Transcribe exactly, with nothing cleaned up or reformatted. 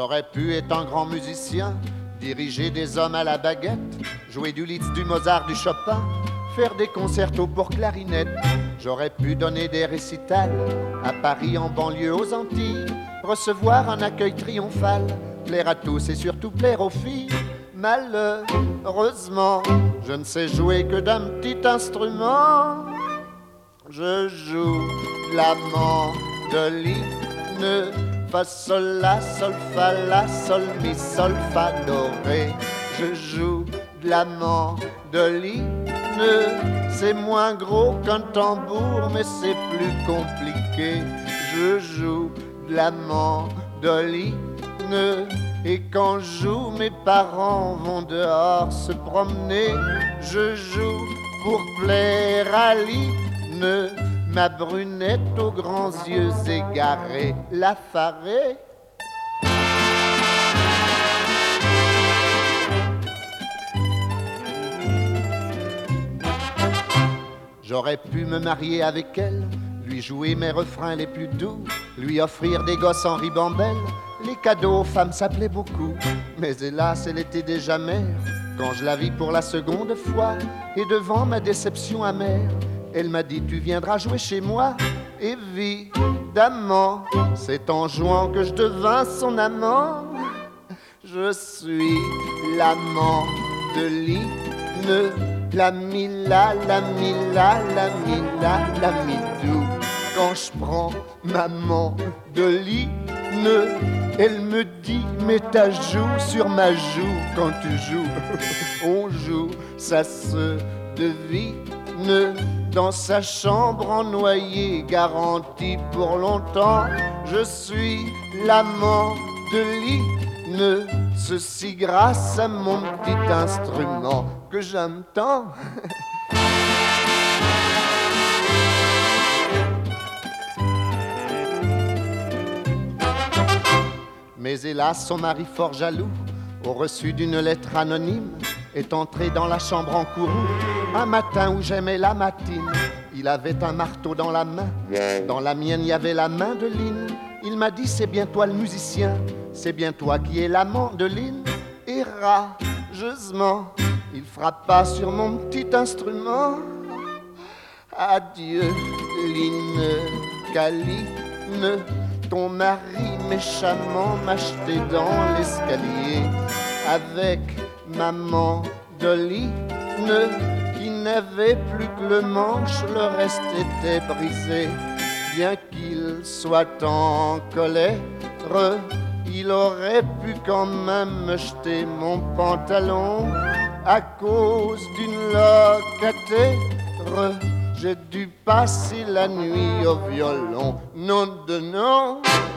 J'aurais pu être un grand musicien, diriger des hommes à la baguette, jouer du Liszt, du Mozart, du Chopin, faire des concertos pour clarinette. J'aurais pu donner des récitals à Paris, en banlieue, aux Antilles, recevoir un accueil triomphal, plaire à tous et surtout plaire aux filles. Malheureusement, je ne sais jouer que d'un petit instrument. Je joue la mandoline, fa sol la sol fa la sol mi sol fa do ré. Je joue de la mandoline, c'est moins gros qu'un tambour, mais c'est plus compliqué. Je joue de la mandoline, et quand je joue, mes parents vont dehors se promener. Je joue pour plaire à Line, ma brunette aux grands yeux égarés, l'affarée. J'aurais pu me marier avec elle, lui jouer mes refrains les plus doux, lui offrir des gosses en ribambelle. Les cadeaux aux femmes s'appelaient beaucoup, mais hélas elle était déjà mère quand je la vis pour la seconde fois. Et devant ma déception amère, elle m'a dit tu viendras jouer chez moi. Évidemment, c'est en jouant que je devins son amant. Je suis l'amant de Line, la mila, la mila, la mila, la midou. Quand je prends ma mandoline, elle me dit mets ta joue sur ma joue. Quand tu joues, on joue, ça se devine. Dans sa chambre en noyer, garantie pour longtemps. Je suis l'amant de Line, ceci grâce à mon petit instrument que j'aime tant. Mais hélas, son mari fort jaloux, au reçu d'une lettre anonyme, est entré dans la chambre en courroux. Un matin où j'aimais la matine, il avait un marteau dans la main. Dans la mienne, il y avait la main de Line. Il m'a dit, c'est bien toi le musicien, c'est bien toi qui es l'amant de Line. Et rageusement, il frappa sur mon petit instrument. Adieu, Line, Caline, ton mari méchamment m'a jeté dans l'escalier avec ma mandoline qui n'avait plus que le manche, le reste était brisé. Bien qu'il soit en colère, il aurait pu quand même me jeter mon pantalon. À cause d'une locataire, j'ai dû passer la nuit au violon. Non de non.